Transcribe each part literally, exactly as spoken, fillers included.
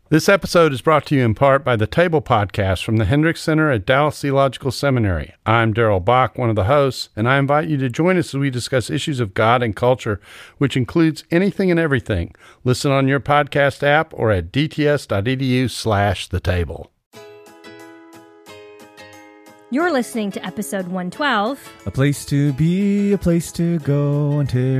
This episode is brought to you in part by the Table Podcast from the Hendricks Center at Dallas Theological Seminary. I'm Daryl Bach, one of the hosts, and I invite you to join us as we discuss issues of God and culture, which includes anything and everything. Listen on your podcast app or at dts.edu slash the table. You're listening to episode one twelve. A place to be, a place to go,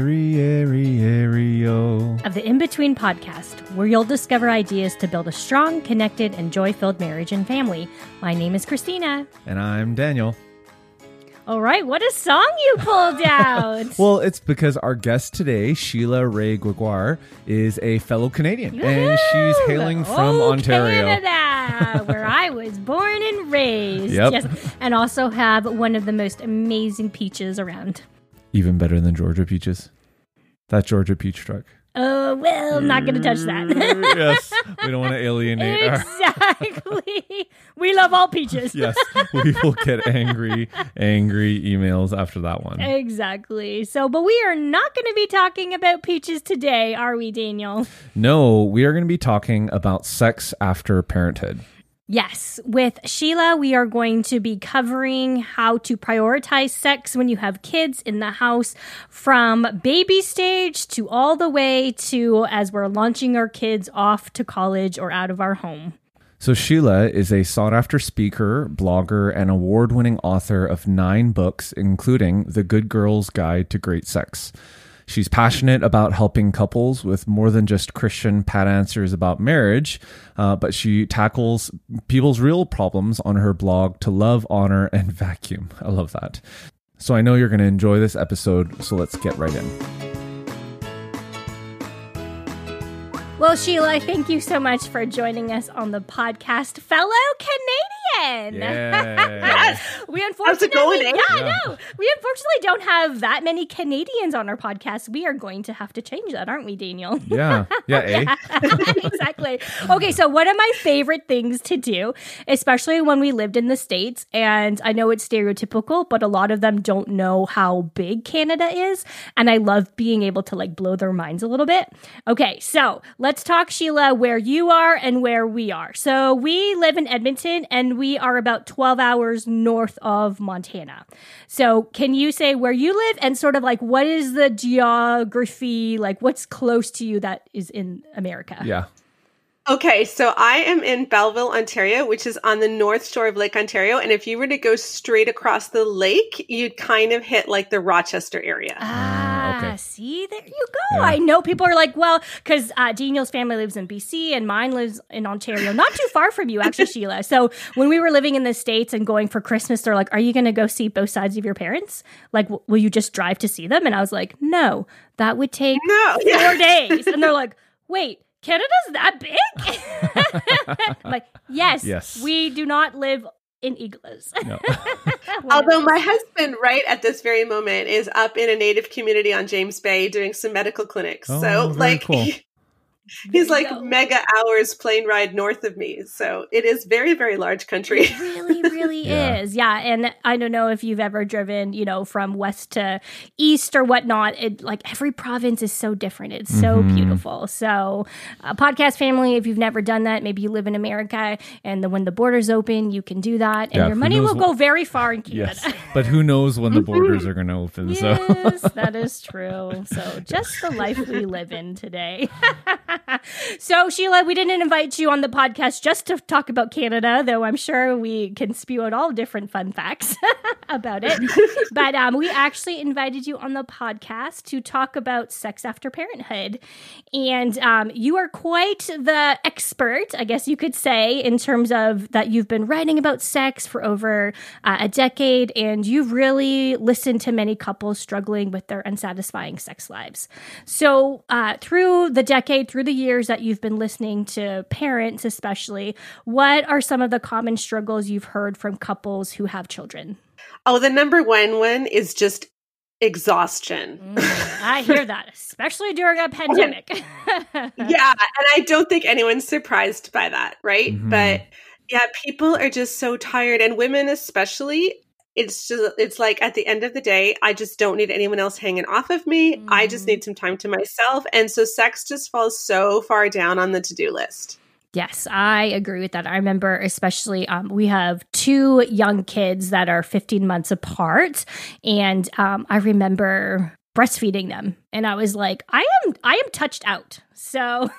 Ontario. Of the In Between podcast, where you'll discover ideas to build a strong, connected, and joy-filled marriage and family. My name is Christina. And I'm Daniel. All right, what a song you pulled out. Well, it's because our guest today, Sheila Ray Gregoire, is a fellow Canadian. Woo-hoo! And she's hailing from oh, Ontario. Canada, where I was born and raised. Yep. Yes, and also have one of the most amazing peaches around. Even better than Georgia peaches. That Georgia peach truck. Oh, well, I'm not going to touch that. Yes, we don't want to alienate Exactly. Our... We love all peaches. Yes, we will get angry, angry emails after that one. Exactly. So, but we are not going to be talking about peaches today, are we, Daniel? No, we are going to be talking about sex after parenthood. Yes. With Sheila, we are going to be covering how to prioritize sex when you have kids in the house, from baby stage to all the way to as we're launching our kids off to college or out of our home. So Sheila is a sought-after speaker, blogger, and award-winning author of nine books, including The Good Girl's Guide to Great Sex. She's passionate about helping couples with more than just Christian pat answers about marriage, uh, but she tackles people's real problems on her blog To Love, Honor, and Vacuum. I love that. So I know you're going to enjoy this episode, so let's get right in. Well, Sheila, thank you so much for joining us on the podcast, fellow Canadian. Yeah. we unfortunately, going, yeah, eh? I know. We unfortunately don't have that many Canadians on our podcast. We are going to have to change that, aren't we, Daniel? Yeah, yeah, eh? Exactly. Okay, so one of my favorite things to do, especially when we lived in the States, and I know it's stereotypical, but a lot of them don't know how big Canada is, and I love being able to like blow their minds a little bit. Okay, so let's talk, Sheila, where you are and where we are. So we live in Edmonton, and we are about twelve hours north of Montana. So can you say where you live and sort of like what is the geography, like what's close to you that is in America? Yeah. Okay, so I am in Belleville, Ontario, which is on the north shore of Lake Ontario. And if you were to go straight across the lake, you'd kind of hit like the Rochester area. Ah, okay. See, there you go. Yeah. I know people are like, well, because uh, Daniel's family lives in B C and mine lives in Ontario, not too far from you, actually, Sheila. So when we were living in the States and going for Christmas, they're like, are you going to go see both sides of your parents? Like, w- will you just drive to see them? And I was like, no, that would take No, four yeah. days. And they're like, wait, Canada's that big? I'm like, yes, Yes. we do not live in igloos. No. Although my husband, right at this very moment, is up in a Native community on James Bay doing some medical clinics. Oh, so, very like, cool. he- he's like go. mega hours plane ride north of me. So it is very, very large country. It really, really Yeah. is. Yeah. And I don't know if you've ever driven, you know, from west to east or whatnot. It like every province is so different. It's so Mhm. beautiful. So, uh, podcast family, if you've never done that, maybe you live in America and the, when the borders open, you can do that. And Yeah, your who money will knows go very far in Canada. Yes, but who knows when the borders are going to open, so... Yes, that is true. So just the life we live in today. So Sheila, we didn't invite you on the podcast just to talk about Canada, though I'm sure we can spew out all different fun facts about it. But um, we actually invited you on the podcast to talk about sex after parenthood. And um, you are quite the expert, I guess you could say, in terms of that you've been writing about sex for over uh, a decade, and you've really listened to many couples struggling with their unsatisfying sex lives. So uh, through the decade, through the years that you've been listening to parents especially, what are some of the common struggles you've heard from couples who have children? Oh, the number one one is just exhaustion. Mm, I hear that, especially during a pandemic. Yeah, and I don't think anyone's surprised by that, right? Mhm. But yeah, people are just so tired, and women especially. It's just, it's like at the end of the day, I just don't need anyone else hanging off of me. Mm. I just need some time to myself. And so sex just falls so far down on the to-do list. Yes, I agree with that. I remember especially um, we have two young kids that are fifteen months apart. And um, I remember breastfeeding them. And I was like, I am I am touched out. So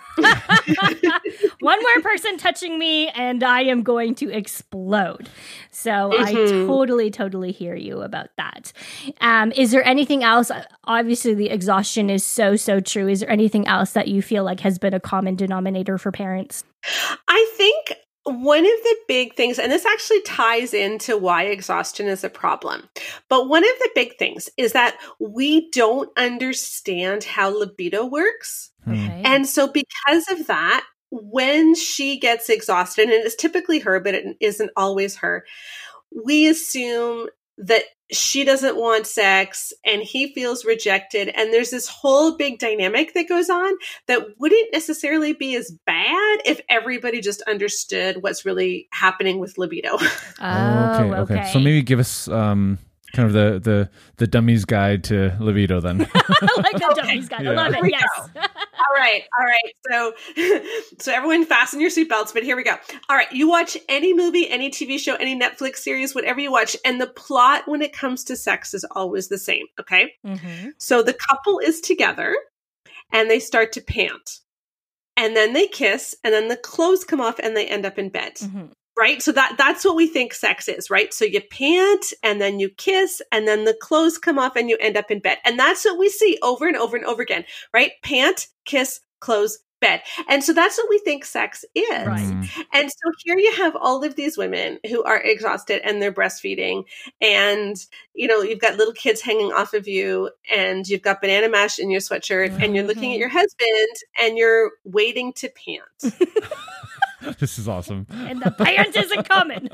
one more person touching me and I am going to explode. So mm-hmm. I totally, totally hear you about that. Um, is there anything else? Obviously, the exhaustion is so, so true. Is there anything else that you feel like has been a common denominator for parents? I think one of the big things, and this actually ties into why exhaustion is a problem, but one of the big things is that we don't understand how libido works. Okay. And so because of that, when she gets exhausted, and it's typically her, but it isn't always her, we assume that she doesn't want sex and he feels rejected. And there's this whole big dynamic that goes on that wouldn't necessarily be as bad if everybody just understood what's really happening with libido. Oh, okay, okay. Okay. So maybe give us um, kind of the, the, the dummy's guide to libido then. Like the okay. dummy's guide. Yeah. I love it. Yes. All right. All right. So, so everyone fasten your seatbelts, but here we go. All right. You watch any movie, any T V show, any Netflix series, whatever you watch, and the plot when it comes to sex is always the same. Okay. Mm-hmm. So the couple is together and they start to pant and then they kiss and then the clothes come off and they end up in bed. Mm-hmm. Right? So that that's what we think sex is, right? So you pant and then you kiss and then the clothes come off and you end up in bed. And that's what we see over and over and over again, right? Pant, kiss, close, bed. And so that's what we think sex is. Right. And so here you have all of these women who are exhausted and they're breastfeeding and, you know, you've got little kids hanging off of you and you've got banana mash in your sweatshirt mm-hmm. and you're looking at your husband and you're waiting to pant. This is awesome. And the pant isn't coming.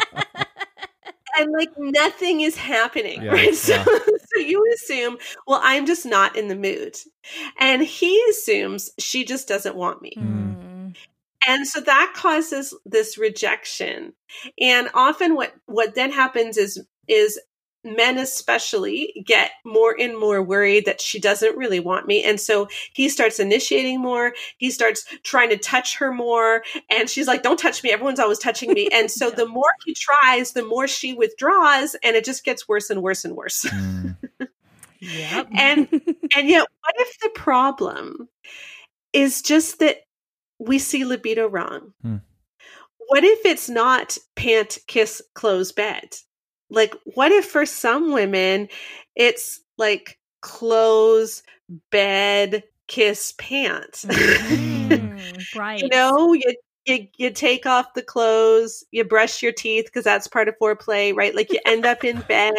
And like nothing is happening, yeah, right? So, yeah. so you assume, well, I'm just not in the mood. And he assumes she just doesn't want me. Mm. And so that causes this rejection. And often what, what then happens is, is men especially get more and more worried that she doesn't really want me. And so he starts initiating more. He starts trying to touch her more. And she's like, don't touch me. Everyone's always touching me. And so the more he tries, the more she withdraws. And it just gets worse and worse and worse. Mm. Yep. And, and yet what if the problem is just that we see libido wrong? Hmm. What if it's not pant, kiss, close, bed? Like, what if for some women, it's like clothes, bed, kiss, pants? Mm, right. You know, you, you you take off the clothes, you brush your teeth because that's part of foreplay, right? Like you end up in bed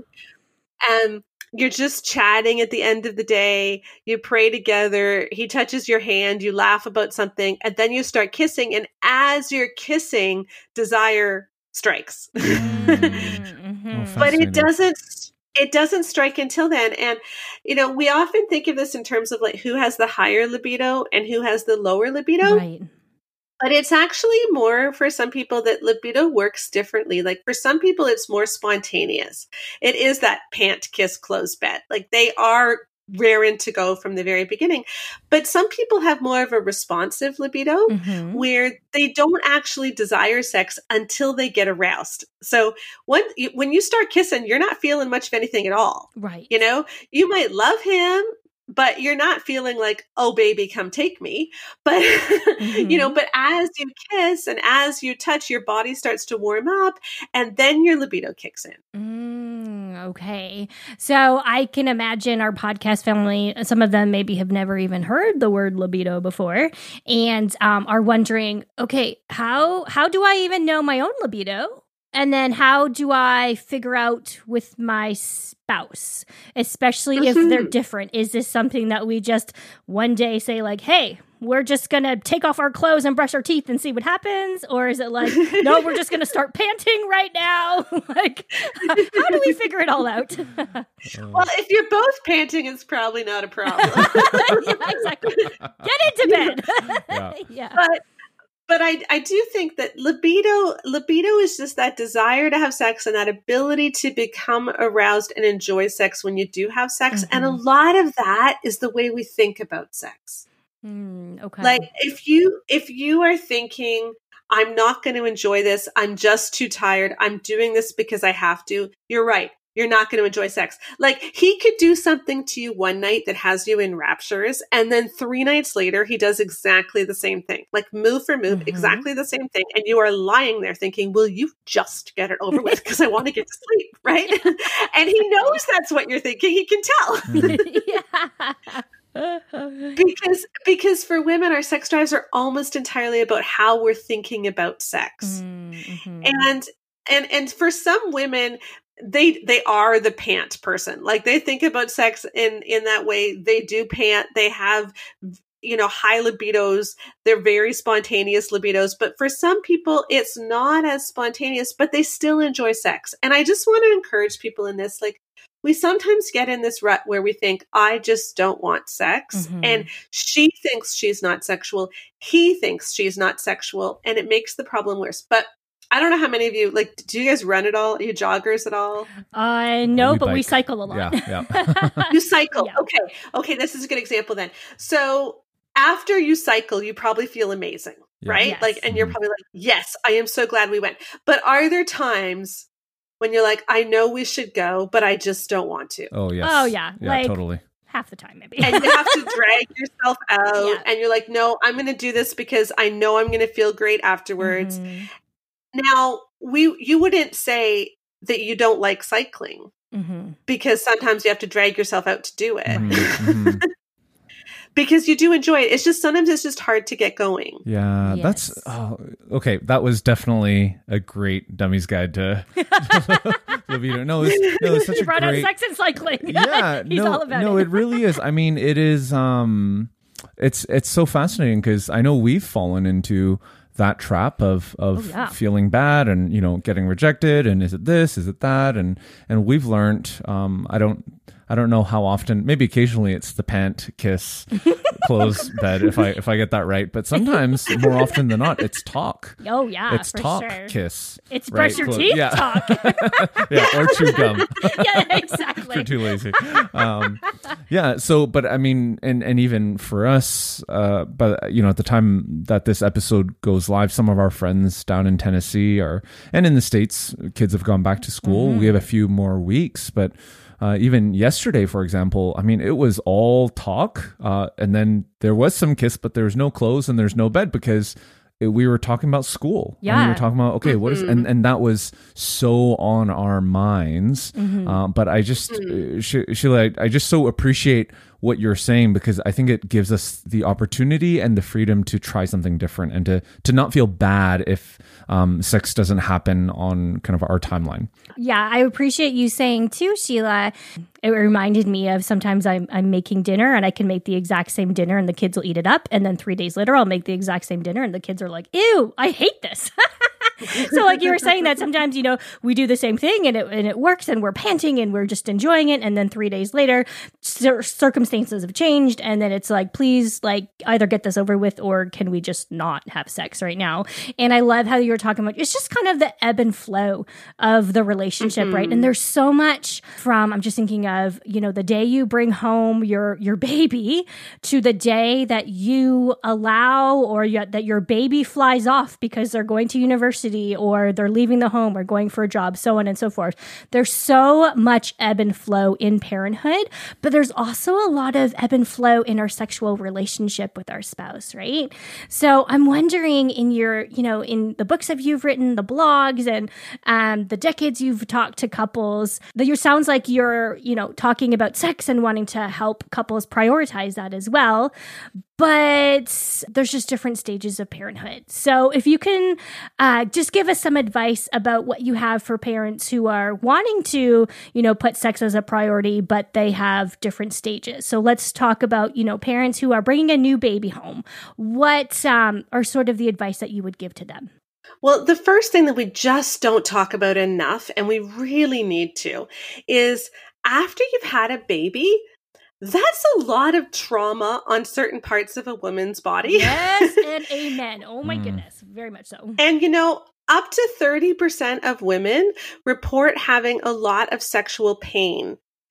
and you're just chatting at the end of the day. You pray together. He touches your hand. You laugh about something and then you start kissing. And as you're kissing, desire strikes. Mm-hmm. Oh, but it doesn't it doesn't strike until then. And you know, we often think of this in terms of like who has the higher libido and who has the lower libido. Right. But it's actually more for some people that libido works differently. Like for some people it's more spontaneous. It is that pant, kiss, close, bed. Like they are raring to go from the very beginning. But some people have more of a responsive libido mm-hmm. where they don't actually desire sex until they get aroused. So when, when you start kissing, you're not feeling much of anything at all. Right. You know, you might love him, but you're not feeling like, oh, baby, come take me. But, mm-hmm. you know, but as you kiss and as you touch, your body starts to warm up and then your libido kicks in. Mm, okay. So I can imagine our podcast family, some of them maybe have never even heard the word libido before and um, are wondering, okay, how how do I even know my own libido? And then how do I figure out with my spouse, especially mm-hmm. if they're different? Is this something that we just one day say like, hey, we're just going to take off our clothes and brush our teeth and see what happens? Or is it like, no, we're just going to start panting right now? Like, how do we figure it all out? Well, if you're both panting, it's probably not a problem. Yeah, exactly. Get into bed. Yeah. yeah. But, But I, I do think that libido, libido is just that desire to have sex and that ability to become aroused and enjoy sex when you do have sex. Mm-hmm. And a lot of that is the way we think about sex. Mm, okay. Like if you if you are thinking, I'm not going to enjoy this, I'm just too tired, I'm doing this because I have to, you're right. You're not going to enjoy sex. Like he could do something to you one night that has you in raptures, and then three nights later, he does exactly the same thing. Like move for move, mm-hmm. exactly the same thing. And you are lying there thinking, will you just get it over with? Because I want to get to sleep, right? And he knows that's what you're thinking. He can tell. Yeah. because because for women, our sex drives are almost entirely about how we're thinking about sex. Mm-hmm. And and and for some women, they they are the pant person. Like they think about sex in in that way. They do pant. They have, you know, high libidos. They're very spontaneous libidos. But for some people, it's not as spontaneous, but they still enjoy sex. And I just want to encourage people in this, like, we sometimes get in this rut where we think, I just don't want sex. Mm-hmm. And she thinks she's not sexual. He thinks she's not sexual. And it makes the problem worse. But I don't know how many of you, like, do you guys run at all? Are you joggers at all? Uh, no, we but bike. we cycle a lot. Yeah, yeah. You cycle. Yeah. Okay. Okay. This is a good example then. So after you cycle, you probably feel amazing, yeah. right? Yes. Like, and you're probably like, yes, I am so glad we went. But are there times when you're like, I know we should go, but I just don't want to? Oh, yes. Oh, yeah. Yeah, like, totally. Half the time, maybe. And you have to drag yourself out. Yeah. And you're like, no, I'm going to do this because I know I'm going to feel great afterwards. Mm-hmm. Now, we you wouldn't say that you don't like cycling mm-hmm. because sometimes you have to drag yourself out to do it. Mm-hmm. Because you do enjoy it. It's just sometimes it's just hard to get going. Yeah, yes. that's oh, okay. That was definitely a great dummy's guide to libido. No, it's, no, it's such he a brought great. out sex and cycling. Yeah, he's no, all about no, it. it really is. I mean, it is. Um, it's it's so fascinating because I know we've fallen into that trap of of oh, yeah. feeling bad and, you know, getting rejected and is it this, is it that, and and we've learned. Um, I don't. I don't know how often, maybe occasionally it's the pant, kiss, close, bed, if I if I get that right. But sometimes, more often than not, it's talk. Oh, yeah, It's for talk, sure. kiss. It's right? brush your Close. teeth yeah. talk. Yeah, or chew gum. Yeah, exactly. If you're too lazy. Um, yeah, so, but I mean, and, and even for us, uh, but, you know, at the time that this episode goes live, some of our friends down in Tennessee are, and in the States, kids have gone back to school. Mm-hmm. We have a few more weeks, but Uh, even yesterday, for example, I mean, it was all talk. Uh, and then there was some kiss, but there was no clothes and there's no bed because it, we were talking about school. Yeah. And we were talking about, okay, mm-hmm. what is, and, and that was so on our minds. Mm-hmm. Uh, but I just, mm-hmm. uh, Sheila, I, I just so appreciate what you're saying because I think it gives us the opportunity and the freedom to try something different and to, to not feel bad if um, sex doesn't happen on kind of our timeline. Yeah, I appreciate you saying too, Sheila. It reminded me of sometimes I'm, I'm making dinner and I can make the exact same dinner and the kids will eat it up. And then three days later, I'll make the exact same dinner and the kids are like, ew, I hate this. So like you were saying that sometimes, you know, we do the same thing and it and it works and we're panting and we're just enjoying it. And then three days later, cir- circumstances have changed. And then it's like, please, like either get this over with or can we just not have sex right now? And I love how you were talking about, it's just kind of the ebb and flow of the relationship, mm-hmm. right? And there's so much from, I'm just thinking of, you know, the day you bring home your, your baby to the day that you allow or you, that your baby flies off because they're going to university or they're leaving the home or going for a job, so on and so forth. There's so much ebb and flow in parenthood, but there's also a lot of ebb and flow in our sexual relationship with our spouse, right? So I'm wondering in your, you know, in the books that you've written, the blogs and um, the decades you've talked to couples, that you sounds like you're, you know, talking about sex and wanting to help couples prioritize that as well. But there's just different stages of parenthood. So if you can uh, just give us some advice about what you have for parents who are wanting to, you know, put sex as a priority, but they have different stages. So let's talk about, you know, parents who are bringing a new baby home. What um, are sort of the advice that you would give to them? Well, the first thing that we just don't talk about enough, and we really need to, is after you've had a baby, that's a lot of trauma on certain parts of a woman's body. Yes, and amen. Oh my mm. goodness. Very much so. And, you know, up to thirty percent of women report having a lot of sexual pain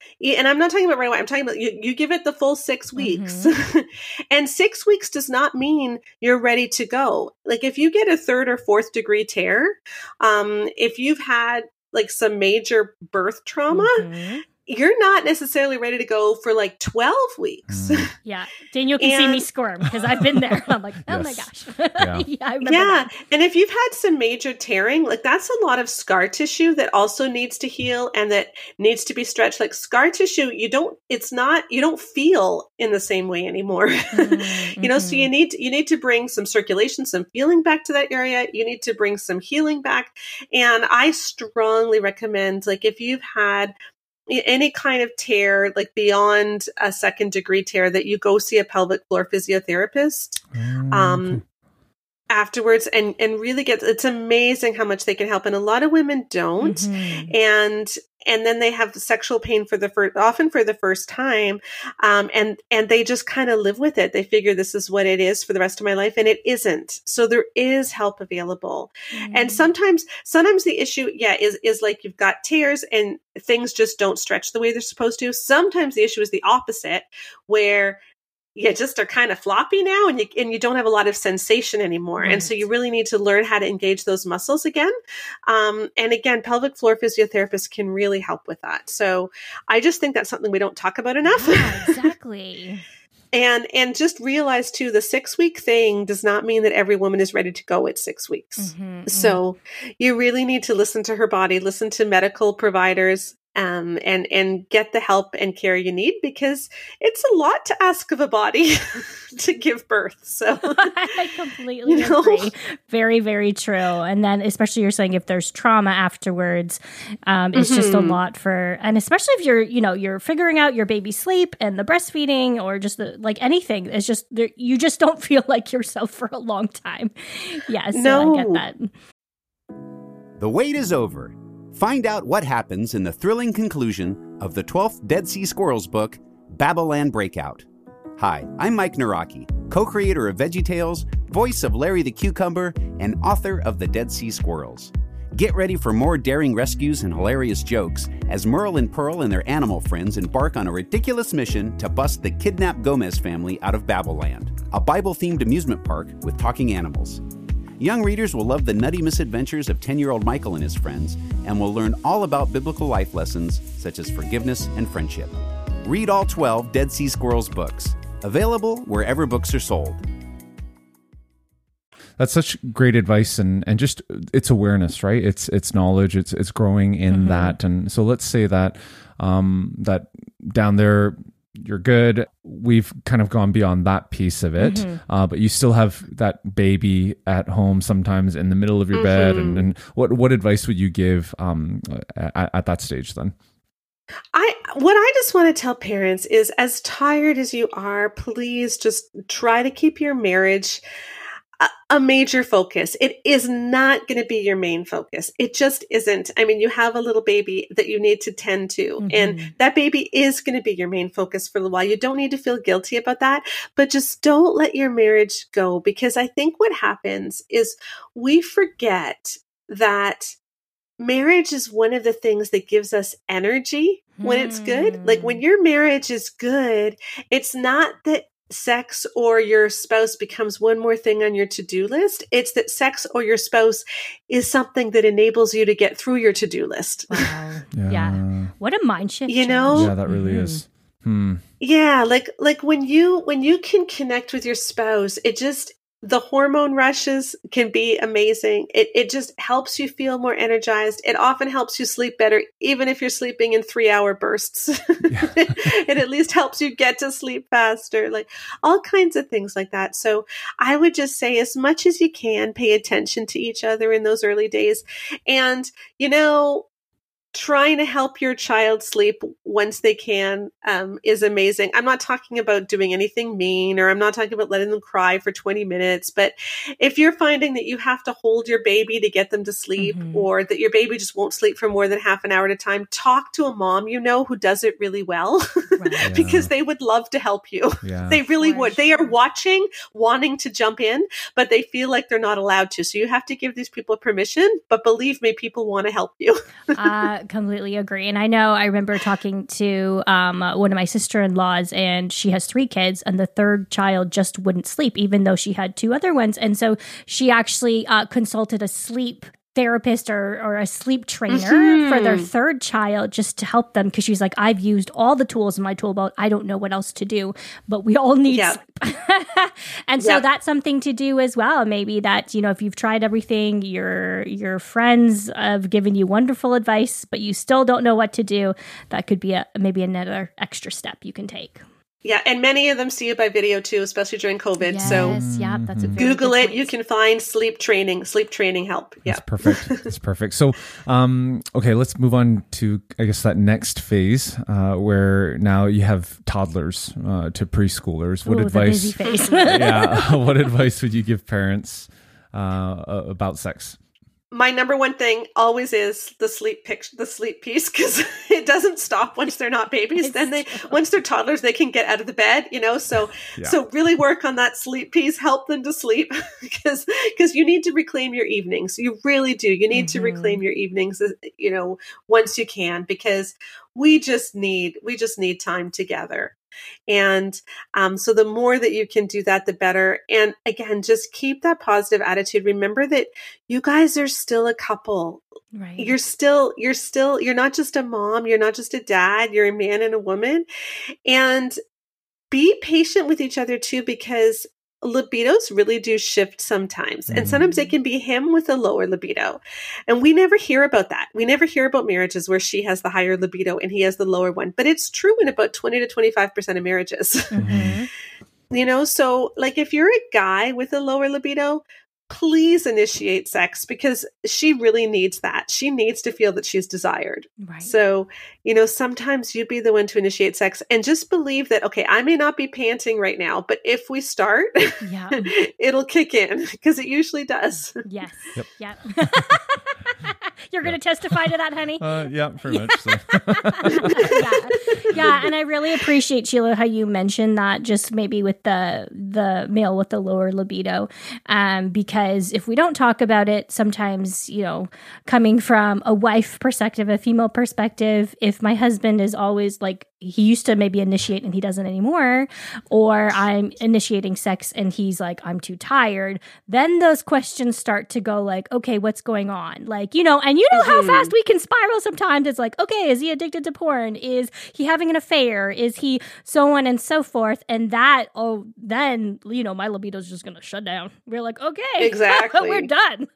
Yeah, and I'm not talking about right away. I'm talking about you, you give it the full six weeks. Mm-hmm. And six weeks does not mean you're ready to go. Like if you get a third or fourth degree tear, um, if you've had like some major birth trauma, mm-hmm. you're not necessarily ready to go for like twelve weeks. Mm. Yeah. Daniel can and, see me squirm because I've been there. I'm like, oh yes. my gosh. Yeah. yeah, I remember yeah. that. And if you've had some major tearing, like that's a lot of scar tissue that also needs to heal and that needs to be stretched. Like scar tissue, you don't, it's not, you don't feel in the same way anymore. Mm-hmm. you know, so you need, you need to bring some circulation, some feeling back to that area. You need to bring some healing back. And I strongly recommend, like if you've had any kind of tear, like beyond a second degree tear, that you go see a pelvic floor physiotherapist um, um, afterwards and, and really get, it's amazing how much they can help. And a lot of women don't. Mm-hmm. And, and then they have sexual pain for the first, often for the first time. Um, and, and they just kind of live with it. They figure this is what it is for the rest of my life. And it isn't. So there is help available. Mm-hmm. And sometimes, sometimes the issue, yeah, is, is like you've got tears and things just don't stretch the way they're supposed to. Sometimes the issue is the opposite, where you just are kind of floppy now and you, and you don't have a lot of sensation anymore. Right. And so you really need to learn how to engage those muscles again. Um, and again, pelvic floor physiotherapists can really help with that. So I just think that's something we don't talk about enough. Yeah, exactly. And and just realize too, the six week thing does not mean that every woman is ready to go at six weeks. Mm-hmm, so mm-hmm. you really need to listen to her body, listen to medical providers, um, and and get the help and care you need, because it's a lot to ask of a body to give birth. So I completely you know? agree. Very, very true. And then especially you're saying if there's trauma afterwards, um, it's mm-hmm. just a lot for, and especially if you're, you know, you're figuring out your baby's sleep and the breastfeeding or just the, like anything, it's just, you just don't feel like yourself for a long time. Yeah, so no. I get that. The wait is over. Find out what happens in the thrilling conclusion of the twelfth Dead Sea Squirrels book, Babylon Breakout. Hi, I'm Mike Naraki, co-creator of VeggieTales, voice of Larry the Cucumber, and author of The Dead Sea Squirrels. Get ready for more daring rescues and hilarious jokes as Merle and Pearl and their animal friends embark on a ridiculous mission to bust the kidnapped Gomez family out of Babylon, a Bible-themed amusement park with talking animals. Young readers will love the nutty misadventures of ten-year-old Michael and his friends, and will learn all about biblical life lessons such as forgiveness and friendship. Read all twelve Dead Sea Squirrels books. Available wherever books are sold. That's such great advice, and, and just it's awareness, right? It's it's knowledge. It's it's growing in mm-hmm. that. And so let's say that um, that down there, you're good. We've kind of gone beyond that piece of it, mm-hmm. uh, but you still have that baby at home sometimes in the middle of your mm-hmm. bed. And, and what what advice would you give um, at, at that stage then? I what I just want to tell parents is, as tired as you are, please just try to keep your marriage a, a major focus. It is not going to be your main focus. It just isn't. I mean, you have a little baby that you need to tend to, mm-hmm. and that baby is going to be your main focus for a while. You don't need to feel guilty about that, but just don't let your marriage go, because I think what happens is we forget that marriage is one of the things that gives us energy when it's good. Like when your marriage is good, it's not that sex or your spouse becomes one more thing on your to-do list. It's that sex or your spouse is something that enables you to get through your to-do list. Wow. Yeah. yeah. What a mind shift. You know? Yeah, that really mm-hmm. is. Hmm. Yeah. Like, like when you, when you can connect with your spouse, it just, the hormone rushes can be amazing. It it just helps you feel more energized. It often helps you sleep better, even if you're sleeping in three hour bursts. Yeah. It at least helps you get to sleep faster, like all kinds of things like that. So I would just say, as much as you can, pay attention to each other in those early days. And, you know, trying to help your child sleep once they can um, is amazing. I'm not talking about doing anything mean, or I'm not talking about letting them cry for twenty minutes. But if you're finding that you have to hold your baby to get them to sleep, mm-hmm. or that your baby just won't sleep for more than half an hour at a time, talk to a mom you know who does it really well, right. yeah. because they would love to help you. Yeah. They really for would. Sure. They are watching, wanting to jump in, but they feel like they're not allowed to. So you have to give these people permission. But believe me, people want to help you. uh, completely agree. And I know I remember talking to um, one of my sister-in-laws, and she has three kids, and the third child just wouldn't sleep, even though she had two other ones. And so she actually uh, consulted a sleep therapist or, or a sleep trainer mm-hmm. for their third child just to help them, because she's like, I've used all the tools in my tool belt. I don't know what else to do, but we all need yep. sleep. And so yep. that's something to do as well. Maybe that, you know, if you've tried everything, your your friends have given you wonderful advice, but you still don't know what to do, that could be a maybe another extra step you can take. Yeah, and many of them see it by video too, especially during COVID. Yes, so yeah, that's a very Google good it. point. You can find sleep training, sleep training help. Yeah, that's perfect. That's perfect. So, um, okay, let's move on to, I guess, that next phase uh, where now you have toddlers uh, to preschoolers. What Ooh, advice? the busy phase. yeah, what advice would you give parents uh, about sex? My number one thing always is the sleep picture, the sleep piece, because it doesn't stop once they're not babies. It's then they, true. once they're toddlers, they can get out of the bed, you know? So, Yeah. so really work on that sleep piece, help them to sleep because, because you need to reclaim your evenings. You really do. You need Mm-hmm. to reclaim your evenings, you know, once you can, because we just need, we just need time together. And um, so the more that you can do that, the better. And again, just keep that positive attitude. Remember that you guys are still a couple. Right. You're still, you're still, you're not just a mom. You're not just a dad. You're a man and a woman. And be patient with each other too, because libidos really do shift sometimes. And sometimes it can be him with a lower libido. And we never hear about that. We never hear about marriages where she has the higher libido and he has the lower one. But it's true in about twenty to twenty-five percent of marriages. Mm-hmm. You know, so like if you're a guy with a lower libido, please initiate sex because she really needs that. She needs to feel that she's desired. Right. So, you know, sometimes you be the one to initiate sex and just believe that, okay, I may not be panting right now, but if we start, Yeah. it'll kick in because it usually does. Yes. Yep. Yeah. You're going to testify to that, honey? Uh, yeah, pretty much. So. yeah. Yeah. And I really appreciate, Sheila, how you mentioned that just maybe with the the male with the lower libido. Um, because if we don't talk about it, sometimes, you know, coming from a wife perspective, a female perspective, if my husband is always like, he used to maybe initiate and he doesn't anymore, or I'm initiating sex and he's like, I'm too tired, then those questions start to go like, okay, what's going on? Like, you know, and you know how Mhm. fast we can spiral sometimes. It's like, okay, is he addicted to porn? Is he having an affair? Is he so on and so forth? And that, oh, then, you know, my libido's just going to shut down. We're like, okay, Exactly. we're done.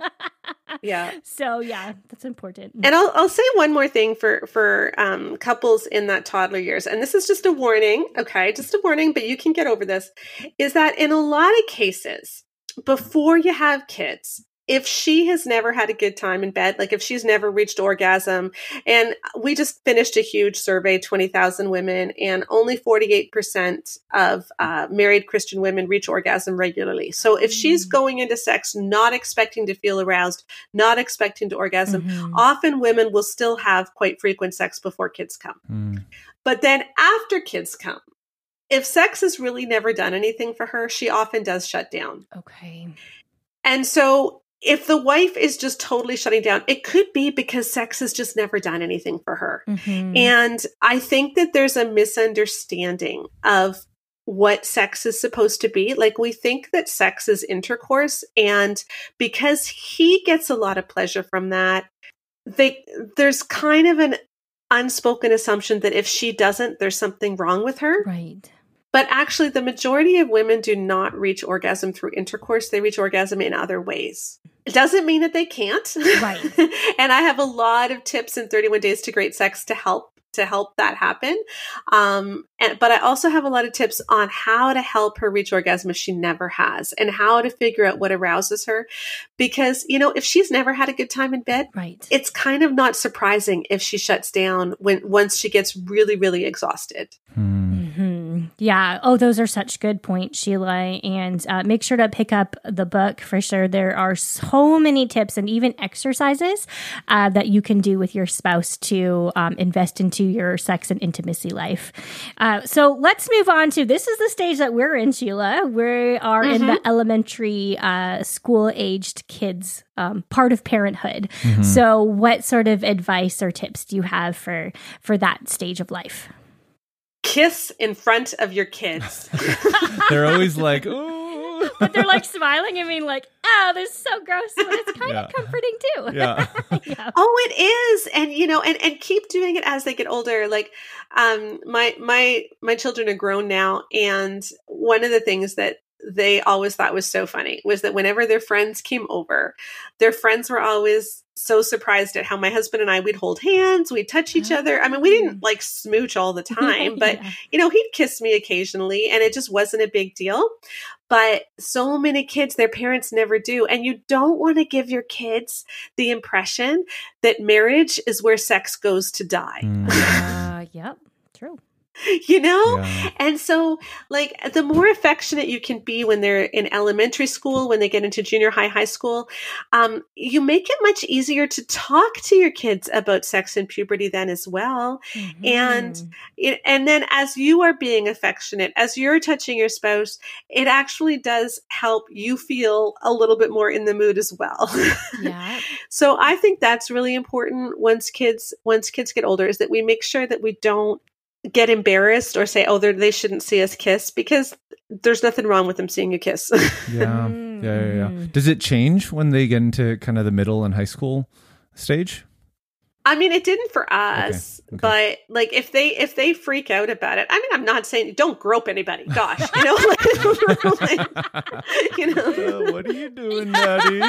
Yeah. So yeah, that's important. And I'll, I'll say one more thing for, for um, couples in that toddler years. And this is just a warning, okay? Just a warning, but you can get over this, is that in a lot of cases, before you have kids, if she has never had a good time in bed, like if she's never reached orgasm, and we just finished a huge survey, twenty thousand women, and only forty-eight percent of uh, married Christian women reach orgasm regularly. So if she's going into sex not expecting to feel aroused, not expecting to orgasm, Mhm. often women will still have quite frequent sex before kids come. Mm. But then after kids come, if sex has really never done anything for her, she often does shut down. Okay. And so if the wife is just totally shutting down, it could be because sex has just never done anything for her. Mhm. And I think that there's a misunderstanding of what sex is supposed to be. Like we think that sex is intercourse, and because he gets a lot of pleasure from that, they there's kind of an unspoken assumption that if she doesn't, there's something wrong with her. Right. But actually, the majority of women do not reach orgasm through intercourse. They reach orgasm in other ways. It doesn't mean that they can't. Right. And I have a lot of tips in thirty-one Days to Great Sex to help to help that happen. Um, and, but I also have a lot of tips on how to help her reach orgasm if she never has, and how to figure out what arouses her. Because, you know, if she's never had a good time in bed, Right. it's kind of not surprising if she shuts down when once she gets really, really exhausted. Hmm. hmm Yeah. Oh, those are such good points, Sheila. And uh, make sure to pick up the book for sure. There are so many tips and even exercises uh, that you can do with your spouse to um, invest into your sex and intimacy life. Uh, so let's move on to, this is the stage that we're in, Sheila. We are mm-hmm. in the elementary uh, school-aged kids um, part of parenthood. Mm-hmm. So what sort of advice or tips do you have for, for that stage of life? Kiss in front of your kids. They're always like, ooh. But they're like smiling and being like, oh, this is so gross, but it's kind yeah. of comforting too. Yeah. yeah. Oh, it is. And, you know, and, and keep doing it as they get older. Like, um, my, my, my children are grown now. And one of the things that they always thought was so funny was that whenever their friends came over, their friends were always so surprised at how my husband and I, we'd hold hands, we'd touch each oh. other. I mean, we didn't like smooch all the time, but yeah. you know, he'd kiss me occasionally and it just wasn't a big deal. But so many kids, their parents never do. And you don't want to give your kids the impression that marriage is where sex goes to die. Mm. uh, yep, true. You know? Yeah. And so like the more affectionate you can be when they're in elementary school, when they get into junior high, high school, um, you make it much easier to talk to your kids about sex and puberty then as well. Mm-hmm. And, and then as you are being affectionate, as you're touching your spouse, it actually does help you feel a little bit more in the mood as well. Yeah. So I think that's really important once kids, once kids get older, is that we make sure that we don't get embarrassed or say, oh, they shouldn't see us kiss, because there's nothing wrong with them seeing you kiss. yeah. yeah, yeah, yeah. Does it change when they get into kind of the middle and high school stage? I mean, it didn't for us, okay. Okay. But like if they if they freak out about it, I mean, I'm not saying don't grope anybody. Gosh, you know, like, you know, uh, what are you doing, Daddy?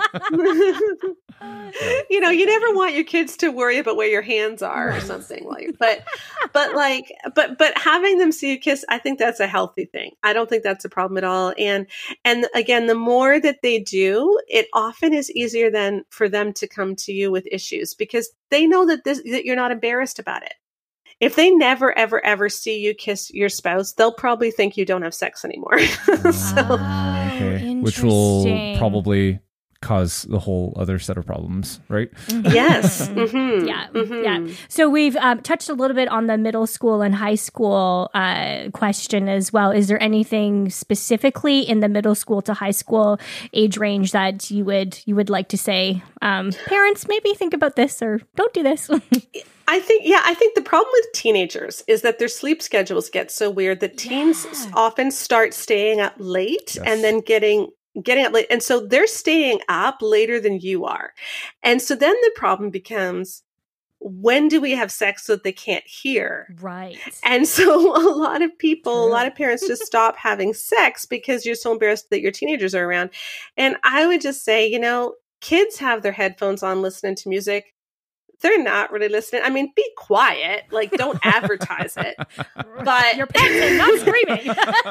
You know, you never want your kids to worry about where your hands are or something like. But, but like, but but having them see you kiss, I think that's a healthy thing. I don't think that's a problem at all. And and again, the more that they do, it often is easier then for them to come to you with issues because they know that this that you're not embarrassed about it. If they never, ever, ever see you kiss your spouse, they'll probably think you don't have sex anymore. so, oh, okay. Which will probably cause the whole other set of problems, right? Mm-hmm. Yes. Mm-hmm. Yeah. Mm-hmm. Yeah. So we've um, touched a little bit on the middle school and high school uh, question as well. Is there anything specifically in the middle school to high school age range that you would you would like to say, um, parents, maybe think about this or don't do this? I think, yeah, I think the problem with teenagers is that their sleep schedules get so weird that teens yeah. often start staying up late yes. and then getting getting up late. And so they're staying up later than you are. And so then the problem becomes, when do we have sex so that they can't hear? Right. And so a lot of people, True. a lot of parents just stop having sex because you're so embarrassed that your teenagers are around. And I would just say, you know, kids have their headphones on listening to music. They're not really listening. I mean, be quiet. Like, don't advertise it. But you're panting, not screaming.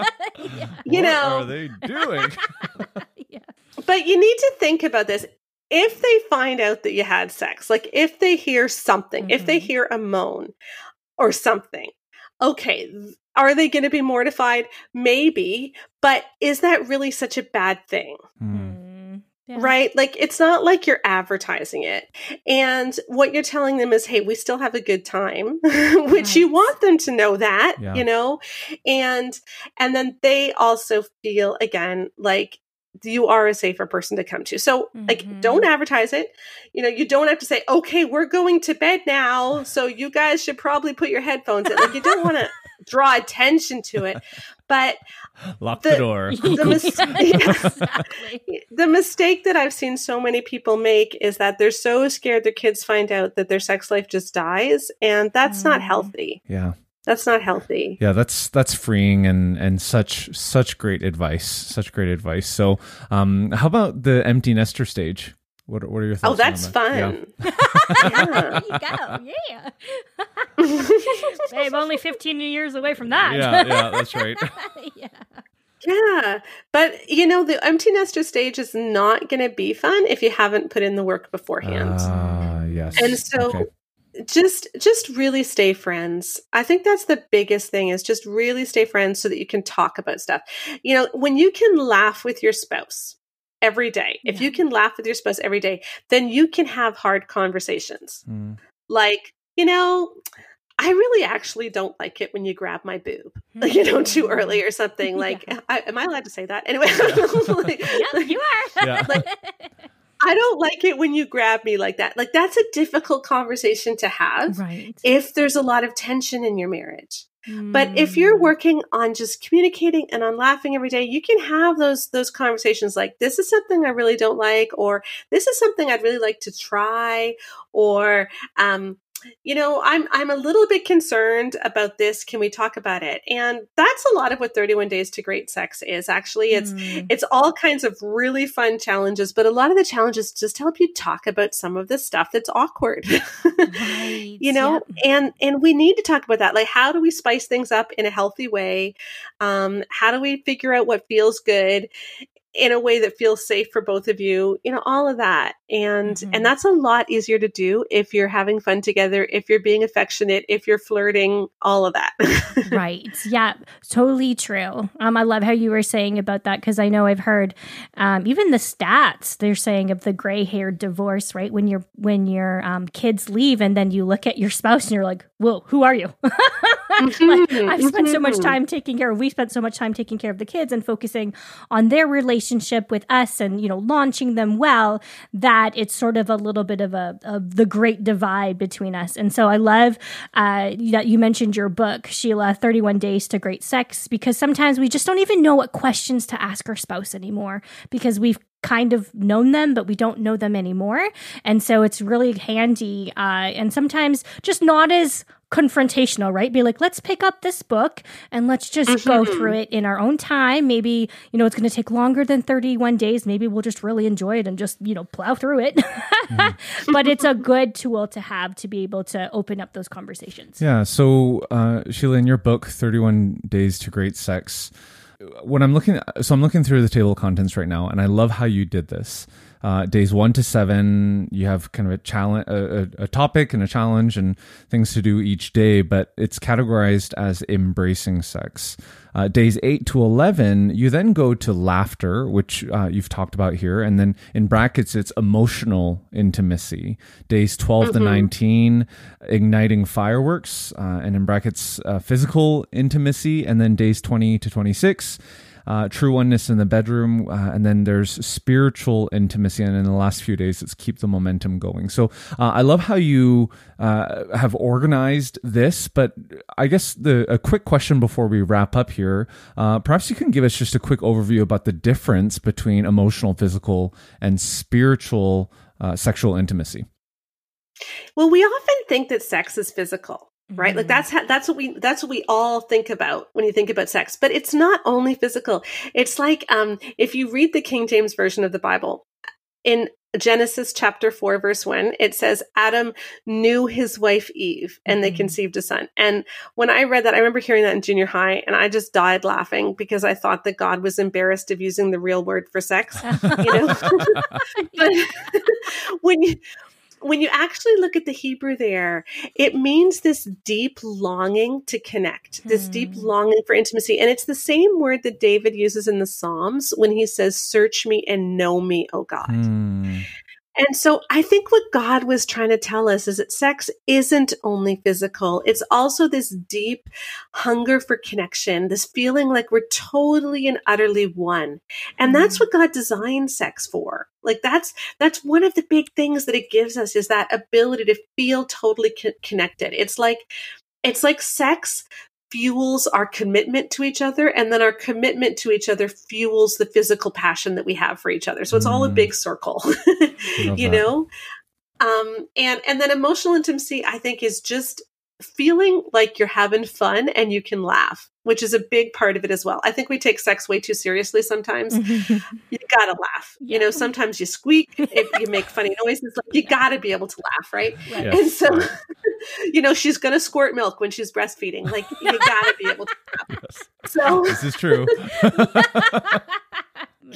yeah. You know, what are they doing? yeah. But you need to think about this. If they find out that you had sex, like if they hear something, mm-hmm. if they hear a moan or something, okay, are they going to be mortified? Maybe. But is that really such a bad thing? Mm. Yeah. Right? Like, it's not like you're advertising it. And what you're telling them is, hey, we still have a good time, which right. you want them to know that, yeah. you know, and, and then they also feel again, like you are a safer person to come to. So mm-hmm. like, don't advertise it. You know, you don't have to say, okay, we're going to bed now, so you guys should probably put your headphones in. Like, you don't want to draw attention to it. But lock the, the door. The, mis- yeah. exactly. the mistake that I've seen so many people make is that they're so scared their kids find out that their sex life just dies. And that's mm. not healthy. Yeah. That's not healthy. Yeah, that's that's freeing and and such such great advice. Such great advice. So um, how about the empty nester stage? What what are your thoughts? Oh, that's on that? fun. Yeah. There you go. Yeah. Babe, only fifteen years away from that. Yeah, yeah, that's right. yeah. Yeah. But, you know, the empty nester stage is not going to be fun if you haven't put in the work beforehand. Ah, uh, yes. And so okay. just just really stay friends. I think that's the biggest thing, is just really stay friends so that you can talk about stuff. You know, when you can laugh with your spouse every day, if Yeah. you can laugh with your spouse every day, then you can have hard conversations. Mm. Like, you know, I really actually don't like it when you grab my boob, like, you know, too early or something. Like, Yeah. I, am I allowed to say that? Anyway, like, Yep, you are. Yeah. I don't like it when you grab me like that. Like, that's a difficult conversation to have Right. if there's a lot of tension in your marriage. But if you're working on just communicating and on laughing every day, you can have those those conversations like, this is something I really don't like, or this is something I'd really like to try, or um, you know, I'm I'm a little bit concerned about this. Can we talk about it? And that's a lot of what thirty-one Days to Great Sex is. Actually, it's Mm. it's all kinds of really fun challenges, but a lot of the challenges just help you talk about some of the stuff that's awkward. Right. You know, Yep. and and we need to talk about that. Like, how do we spice things up in a healthy way? Um, how do we figure out what feels good in a way that feels safe for both of you? You know, all of that. And Mhm. and that's a lot easier to do if you're having fun together, if you're being affectionate, if you're flirting, all of that. Right. Yeah, totally true. Um, I love how you were saying about that, because I know I've heard um, even the stats they're saying of the gray haired divorce, right? When your when your um, kids leave and then you look at your spouse and you're like, whoa, who are you? Like, I've spent so much time taking care of, we spent so much time taking care of the kids and focusing on their relationship with us and, you know, launching them well, that it's sort of a little bit of a, of the great divide between us. And so I love uh, that you mentioned your book, Sheila, thirty-one Days to Great Sex, because sometimes we just don't even know what questions to ask our spouse anymore, because we've kind of known them, but we don't know them anymore. And so it's really handy uh, and sometimes just not as confrontational, right? Be like, let's pick up this book and let's just Mm-hmm. go through it in our own time. Maybe, you know, it's going to take longer than thirty-one days. Maybe we'll just really enjoy it and just, you know, plow through it. Mm-hmm. But it's a good tool to have to be able to open up those conversations. Yeah. So, uh, Sheila, in your book, thirty-one Days to Great Sex, when I'm looking, so I'm looking through the table of contents right now, and I love how you did this. Uh, days one to seven, you have kind of a challenge, a, a, a topic and a challenge and things to do each day, but it's categorized as embracing sex. Uh, days eight to eleven, you then go to laughter, which uh, you've talked about here. And then in brackets, it's emotional intimacy. Days twelve to nineteen, igniting fireworks. Uh, and in brackets, uh, physical intimacy. And then days twenty to twenty-six, Uh, true oneness in the bedroom, uh, and then there's spiritual intimacy, and in the last few days, it's keep the momentum going. So uh, I love how you uh, have organized this, but I guess the a quick question before we wrap up here, uh, perhaps you can give us just a quick overview about the difference between emotional, physical, and spiritual uh, sexual intimacy. Well, we often think that sex is physical. Right? Mm-hmm. Like that's how, that's what we, that's what we all think about when you think about sex, but it's not only physical. It's like, um, if you read the King James Version of the Bible in Genesis chapter four, verse one, it says, Adam knew his wife Eve and they Mm-hmm. conceived a son. And when I read that, I remember hearing that in junior high and I just died laughing because I thought that God was embarrassed of using the real word for sex, you know, but when you, when you actually look at the Hebrew there, it means this deep longing to connect, this Hmm. deep longing for intimacy. And it's the same word that David uses in the Psalms when he says, search me and know me, O God. Hmm. And so I think what God was trying to tell us is that sex isn't only physical. It's also this deep hunger for connection, this feeling like we're totally and utterly one. And that's what God designed sex for. Like that's, that's one of the big things that it gives us is that ability to feel totally co- connected. It's like, it's like sex fuels our commitment to each other, and then our commitment to each other fuels the physical passion that we have for each other. So it's all a Mm. big circle, Love you that. know? Um, and, and then emotional intimacy, I think, is just feeling like you're having fun and you can laugh, which is a big part of it as well. I think we take sex way too seriously sometimes. You gotta laugh. Yeah. You know, sometimes you squeak, if you make funny noises, like you gotta be able to laugh, right? Right. Yes. And so, you know, she's gonna squirt milk when she's breastfeeding. Like you gotta be able to laugh. Yes. So This is true.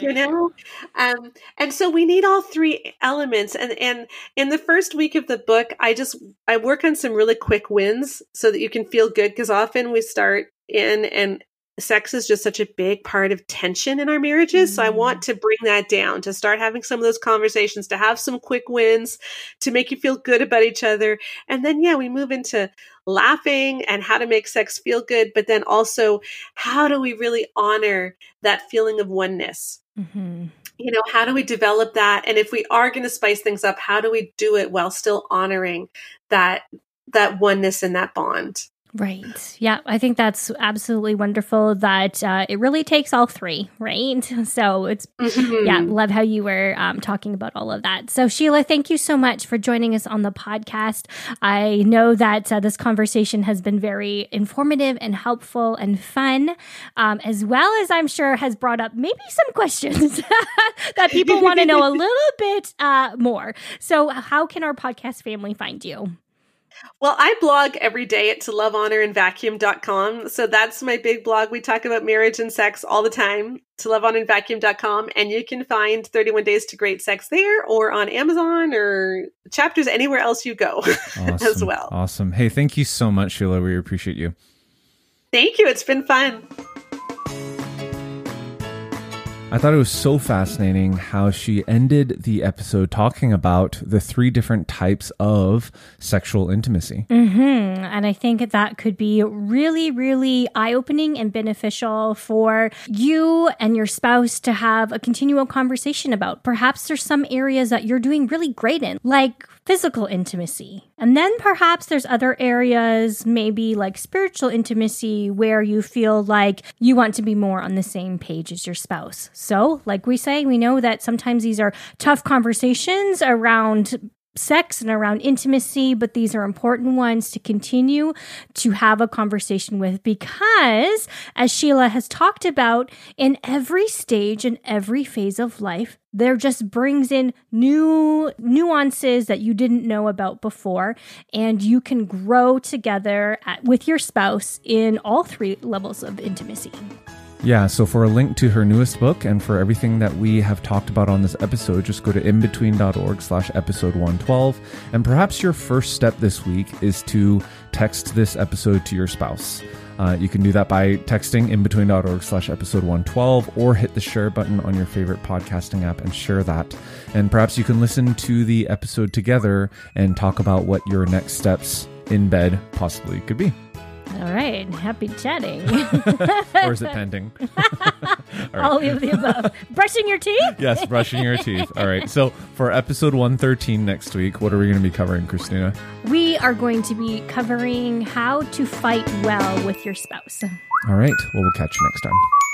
you know? Um, and so we need all three elements. And, and in the first week of the book, I just, I work on some really quick wins so that you can feel good. Cause often we start in and sex is just such a big part of tension in our marriages. Mm-hmm. So I want to bring that down, to start having some of those conversations, to have some quick wins, to make you feel good about each other. And then, yeah, we move into laughing and how to make sex feel good, but then also how do we really honor that feeling of oneness? Mm-hmm. You know, how do we develop that? And if we are going to spice things up, how do we do it while still honoring that, that oneness and that bond? Right. Yeah, I think that's absolutely wonderful that uh, it really takes all three, right? So it's, mm-hmm. yeah, love how you were um, talking about all of that. So Sheila, thank you so much for joining us on the podcast. I know that uh, this conversation has been very informative and helpful and fun, um, as well as I'm sure has brought up maybe some questions that people want to know a little bit uh, more. So how can our podcast family find you? Well, I blog every day at to love honor and vacuum dot com. So that's my big blog. We talk about marriage and sex all the time, to love honor and vacuum dot com. And you can find thirty-one Days to Great Sex there or on Amazon or chapters anywhere else you go awesome. as well. Awesome. Hey, thank you so much, Sheila. We appreciate you. Thank you. It's been fun. I thought it was so fascinating how she ended the episode talking about the three different types of sexual intimacy. Mm-hmm. And I think that could be really, really eye-opening and beneficial for you and your spouse to have a continual conversation about. Perhaps there's some areas that you're doing really great in, like physical intimacy. And then perhaps there's other areas, maybe like spiritual intimacy, where you feel like you want to be more on the same page as your spouse. So, like we say, we know that sometimes these are tough conversations around sex and around intimacy, but these are important ones to continue to have a conversation with because, as Sheila has talked about, in every stage and every phase of life, there just brings in new nuances that you didn't know about before, and you can grow together at, with your spouse in all three levels of intimacy. Yeah, so for a link to her newest book and for everything that we have talked about on this episode, just go to inbetween.org slash episode 112. And perhaps your first step this week is to text this episode to your spouse. Uh, you can do that by texting inbetween.org slash episode 112 or hit the share button on your favorite podcasting app and share that. And perhaps you can listen to the episode together and talk about what your next steps in bed possibly could be. All right. Happy chatting. Or is it pending? All, right. All of the above. Brushing your teeth? Yes, brushing your teeth. All right. So for episode one thirteen next week, what are we going to be covering, Christina? We are going to be covering how to fight well with your spouse. All right. Well, we'll catch you next time.